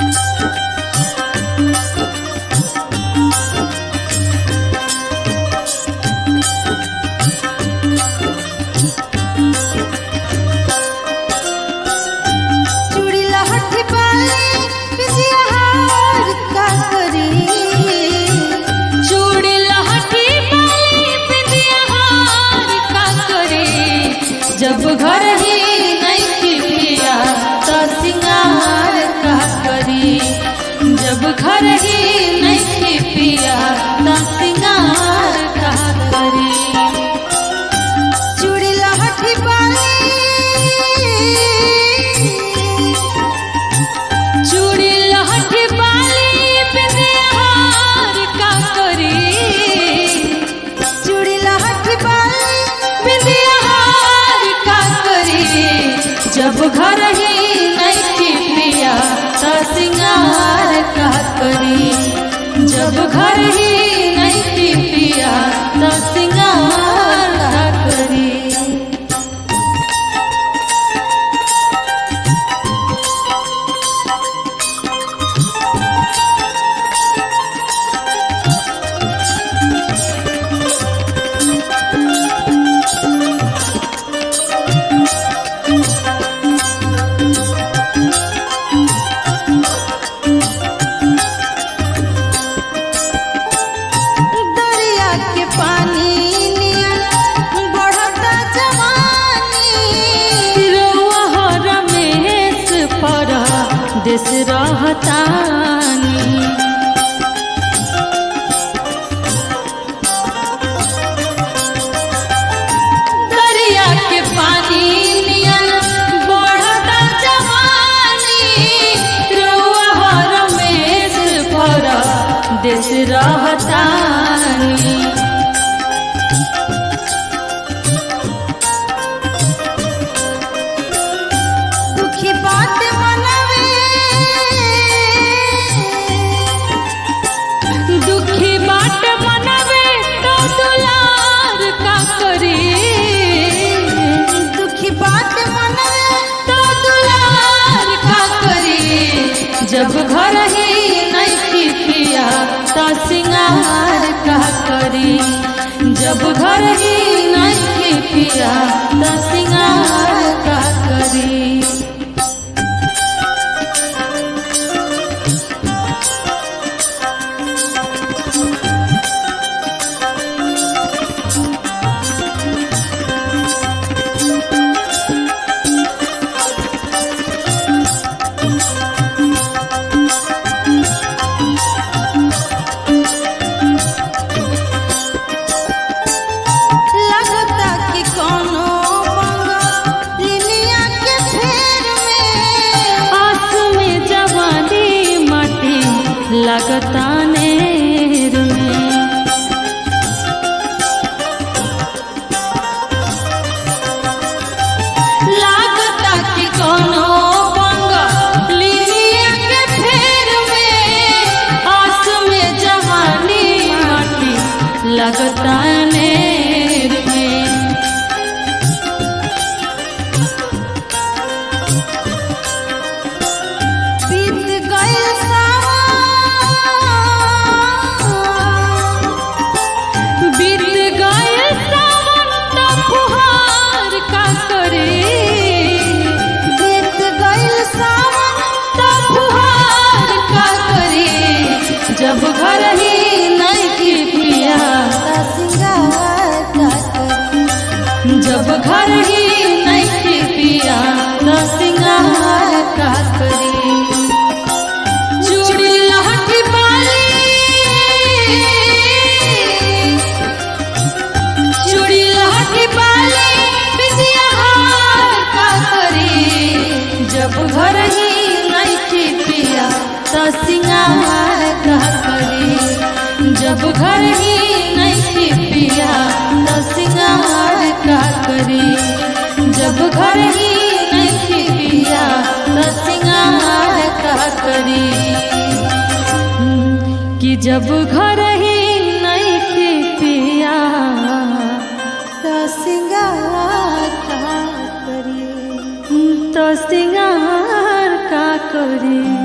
जब घर ही नहीं पिया तो सिंगार का करी। जब घर ही नहीं पिया तो सिंगार का करी। चूड़ी लहठी बाली चूड़ी लहठी बाली बिंदिया हार का करी। चूड़ी लहठी बाली बिंदिया जब घर ही नहीं पिया तो सिंगार का करी। जब घर ही नहीं पिया तो सिंगार का करी। देश रहतानी दरिया के पानी नियन बढ़ता जवानी। रउआ रमेश पर देश रहतानी। दुखी बात मनावे दुखी बाट मनवे तो दुलार का करी। दुखी बात मनावे तो दुलार का करी। जब घर ही नहीं पिया तो सिंगार का करी। जब घर ही नहीं पिया तो सिंगार का करी। लगता नेर में लागता कि कोनो बंगालिया के फेर में। आस में जवानी माटी लगता नेर में। जब घर ही नहीं पिया तो सिंगार का करी। जब घर ही नहीं पिया तो सिंगार का करी। चूड़ी लहठी बाली चूड़ी लहठी बाली बिंदिया हार का करी। जब घर ही नहीं पिया तो सिंगार का करी। जब घर ही नहीं पिया तो सिंगार का करी। जब घर ही नहीं पिया तो सिंगार का करी। कि जब घर ही नहीं पिया तो सिंगार का करी। तो सिंगार का करी।